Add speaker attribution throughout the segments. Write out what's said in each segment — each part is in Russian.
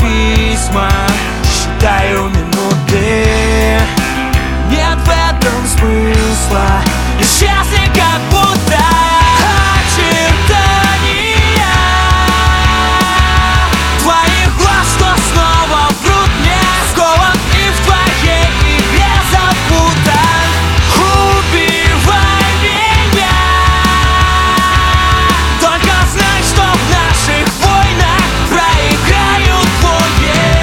Speaker 1: письма, считаю минуты. Нет в этом смысла, я счастлив, как будто очертания твоих глаз, что снова врут мне. Скован и в твоей игре запутан. Убивай меня, только знай, что в наших войнах проиграют двое.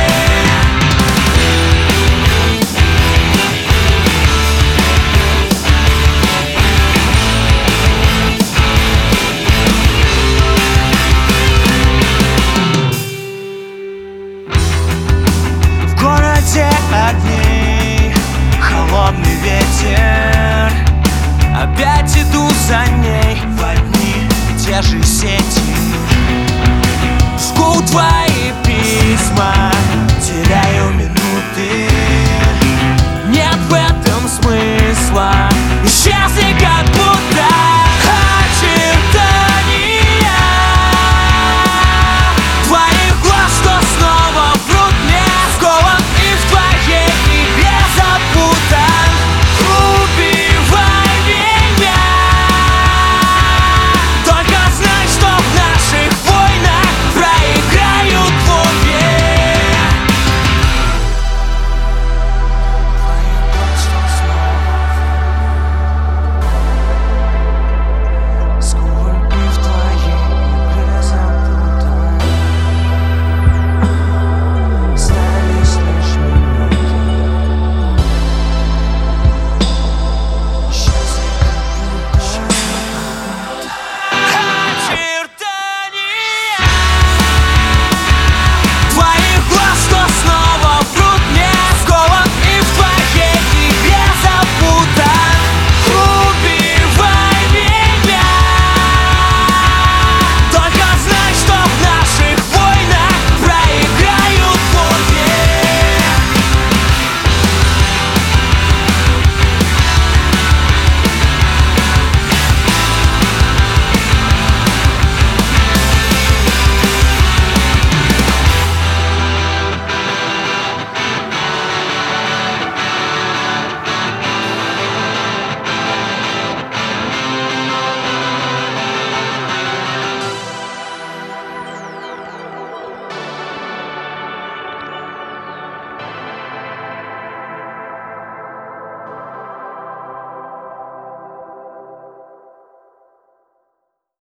Speaker 1: В городе огней, холодный ветер, опять иду за ней в одни и те же сети. Жгу твои письма,